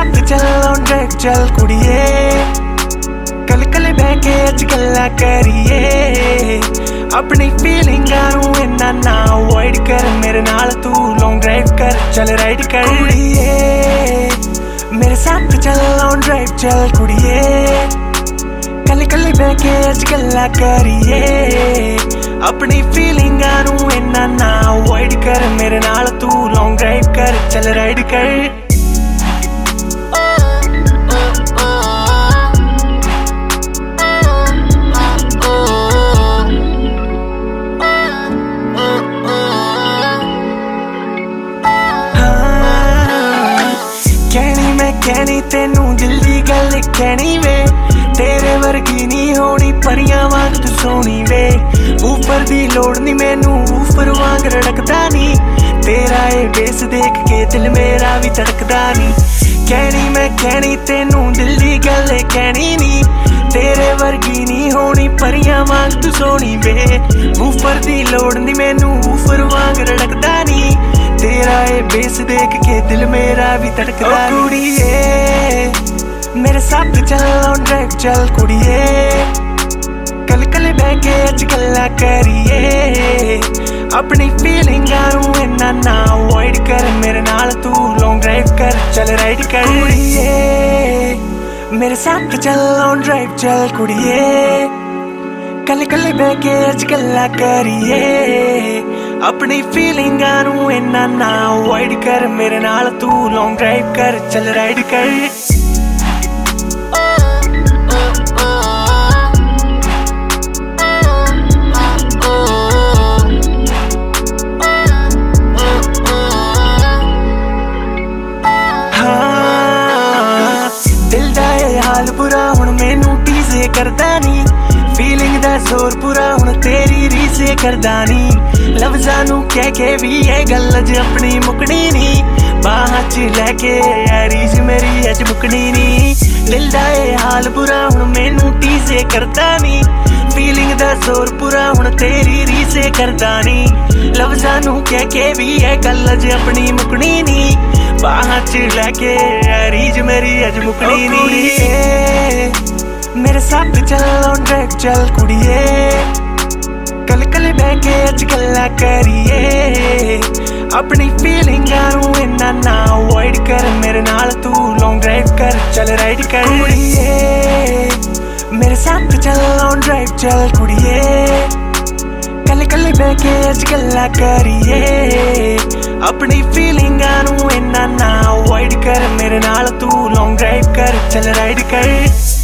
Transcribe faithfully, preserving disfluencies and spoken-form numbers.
साथ चल long drive चल कुड़िए कल कल बह के अज गल्लां करिए अपनी फीलिंगां नूं इन्ना ना अवॉइड कर मेरे नाल तू लॉन्ग ड्राइव कर चल राइड कर कुड़िए मेरे साथ चल लॉन्ग ड्राइव चल कुड़िए कल कल बह के अज गल्लां करिए अपनी फीलिंगां नूं इन्ना ना अवॉइड कर मेरे नाल तू लॉन्ग ड्राइव कर चल राइड कर कहनी तेनू दिल दी गल कहनी वे तेरे वर्गी नी होनी परियां वांग तू सोनी वे ऊपर दी लोड़ नी मैनू ऊपर वांग रड़कदा नी तेरा ए बेस देख के दिल मेरा भी धड़कदा नी कहनी मैं कहनी तेनू दिल दी गल कहनी नी तेरे वर्गी नी होनी परियां वांग तू सोनी वे ऊपर दी लोड़ नी मैनू ऊपर वांग रड़कदा नी तेरा ए बेस देख के दिल मेरा भी धड़कदा कुड़िए मेरे साथ चल लॉन्ग ड्राइव चल कुड़िए कल कल बह के अज गल्लां करिए अपनी फीलिंगां नूं इन्ना ना अवॉइड कर मेरे नाल तू लॉन्ग ड्राइव कर चल राइड कर कुड़िए मेरे साथ चल लॉन्ग ड्राइव चल कुड़िए कल कल बह के अज गल्लां करिए अपनी फीलिंगां नूं इन्ना ना अवॉइड कर मेरे नाल तू लॉन्ग ड्राइव कर चल राइड कर दिल दा ए हाल बुरा हुण मैनू टीजे करदा नी फीलिंग दा जोर पूरा हुण तेरी रीसे करदा नी लफ्ज़ां नूं कह के भी ये गल अज अपनी मुकनी नी बाहां च लैके रीस मेरी अज मुकनी नी दिल दा ए हाल बुरा हुण मैनू टीजे करदा नी फीलिंग दा जोर पूरा हुण तेरी रीसे करदा नी लफ्ज़ां नूं कह के भी ये गल अज अपनी मुकनी नी बाहां च लैके रीस मेरी अज मुकनी नी मेरे साथ चल लॉन्ग ड्राइव चल कुड़िए कल कल बह के अज गल्लां करिए अपनी फीलिंगां नूं इन्ना ना अवॉइड कर मेरे नाल तू लॉन्ग ड्राइव कर चल राइड कर कुड़िए मेरे साथ चल लॉन्ग ड्राइव चल कुड़िए कल कल बह के अज गल्लां करिए अपनी फीलिंगां नूं इन्ना ना अवॉइड कर मेरे नाल तू लॉन्ग ड्राइव कर चल राइड कर